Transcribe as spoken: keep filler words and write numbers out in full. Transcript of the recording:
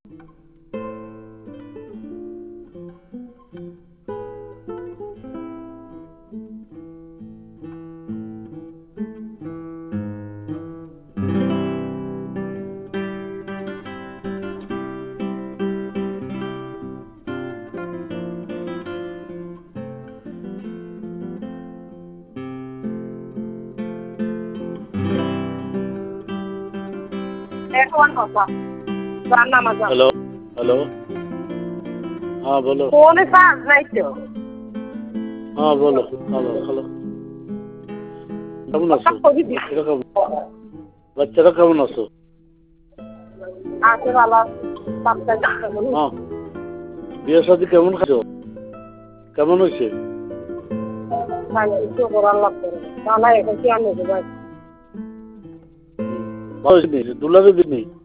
hello hello हाँ बोलो phone charge নাই তো हाँ बोलो हेलो हेलो কেমন আছো বাচ্চারা কেমন বাচ্চারা কেমন আছো আছে ভালো বাচ্চা কেমন হ্যাঁ বিয়ে শাদী কেমন খাচ্ছ কেমন হয়েছে ভালো কিছু করার লাগবে না তাহলে এখন কি আনবে ভাই ভালো হয়েছে দুলারে দিনই